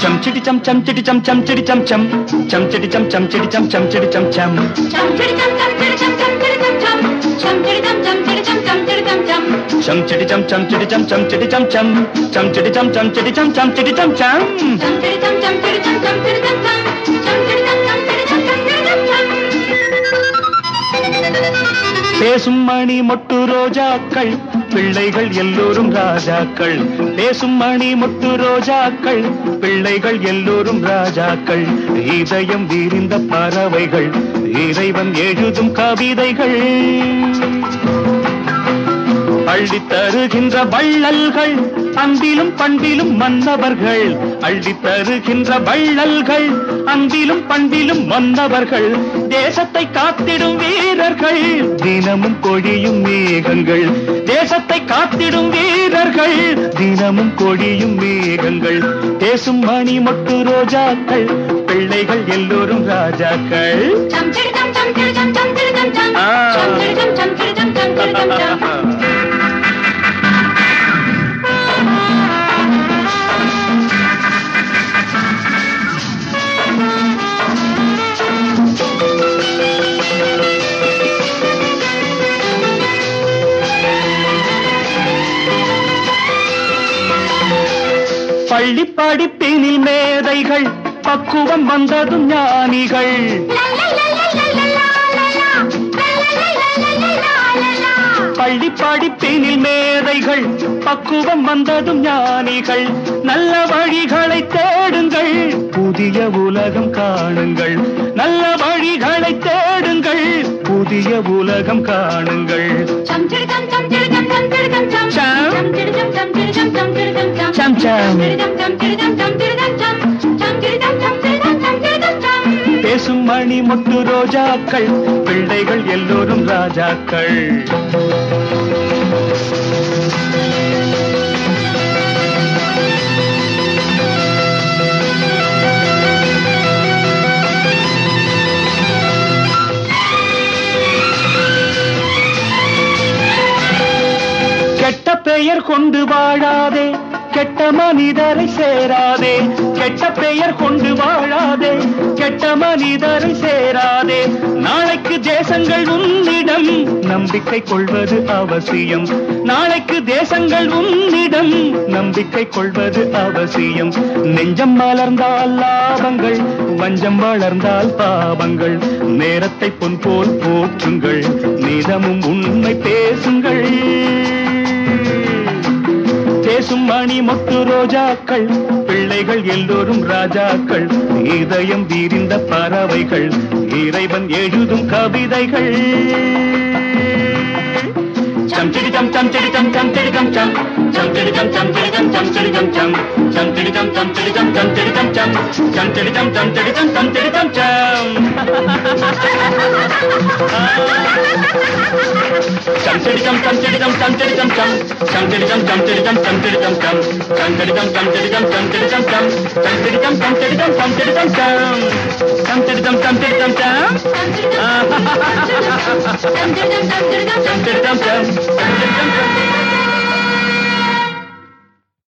chidi chum chum chidi chum chum chidi chum chum chum chidi chum chum chidi chum chum chidi chum chum chum chidi chum chum chidi chum chum chidi chum chum chum chidi chum chum chidi chum chum chidi chum chum chum chidi chum chum chidi chum chum chidi chum chum chum chidi chum chum chidi chum chum chidi chum chum chum chidi chum chum chidi chum chum chidi chum chum chum chidi chum chum chidi chum chum chidi chum chum பேசும் மணி மொட்டு ரோஜாக்கள் பிள்ளைகள் எல்லோரும் ராஜாக்கள் பேசும் மணி மொட்டு ரோஜாக்கள் பிள்ளைகள் எல்லோரும் ராஜாக்கள் இதயம் விரிந்த பறவைகள் இறைவன் எழுதும் கவிதைகள் அள்ளி தருகின்ற வள்ளல்கள் அன்பிலும் பண்பிலும் மன்னவர்கள் அள்ளி தருகின்ற வள்ளல்கள் அன்பிலும் பண்பிலும் மன்னவர்கள் தேசத்தை காத்திடும் வீரர்கள் தினமும் பொழியும் மேகங்கள் தேசத்தை காத்திடும் வீரர்கள் தினமும் பொழியும் மேகங்கள் பேசும் மணி மொட்டு ரோஜாக்கள் பிள்ளைகள் எல்லோரும் ராஜாக்கள் chum chidi chum chum chidi chum chum chidi chum chum chum chidi chum chum chidi chum chum chidi chum chum பள்ளி படிப்பினில் மேதைகள் பக்குவம் வந்ததும் ஞானிகள் பள்ளி படிப்பினில் மேதைகள் பக்குவம் வந்ததும் ஞானிகள் நல்ல வழிகளை தேடுங்கள் புதிய உலகம் காணுங்கள் நல்ல வழிகளை தேடுங்கள் புதிய உலகம் காணுங்கள் chum chidi chum chum chidi chum chum chidi chum chum chum chidi chum chum chidi chum chum chidi chum chum chum chum chidi chum chum chidi chum chum chidi chum chum chum chidi chum chum chidi chum chum chidi chum chum பேசும் மணி மொட்டு ரோஜாக்கள் பிள்ளைகள் எல்லோரும் ராஜாக்கள் கெட்ட பெயர் கொண்டு வாழாதே கெட்ட மனிதரை சேராதே கெட்ட பெயர் கொண்டு வாழாதே கெட்ட மனிதரை சேராதே நாளைக்கு தேசங்கள் உன்னிடம் நம்பிக்கை கொள்வது அவசியம் நாளைக்கு தேசங்கள் உன்னிடம் நம்பிக்கை கொள்வது அவசியம் நெஞ்சம் மலர்ந்தால் லாபங்கள் வஞ்சம் வளர்ந்தால் பாவங்கள் நேரத்தை பொன் போல் போற்றுங்கள் நிதமும் உண்மை பேசுங்கள் பேசும் மணி மொட்டு ரோஜாக்கள் பிள்ளைகள் எல்லோரும் ராஜாக்கள் இதயம் விரிந்த பறவைகள் இறைவன் எழுதும் கவிதைகள் chum chidi chum chum chidi chum chum chidi chum chum chum chidi chum chum chidi chum chum chidi chum chum chum chidi chum chum chidi chum chum chidi chum chum chum chidi chum chum chidi chum chum chidi chum chum chum chidi chum chum chidi chum chum chidi chum chum chum chidi chum chum chidi chum chum chidi chum chum chum chidi chum chum chidi chum chum chidi chum chum chum chidi chum chum chidi chum chum chidi chum chum chum chidi chum chum chidi chum chum chum chidi chum chum chidi chum chum chum chidi chum chum chidi chum chum chidi chum chum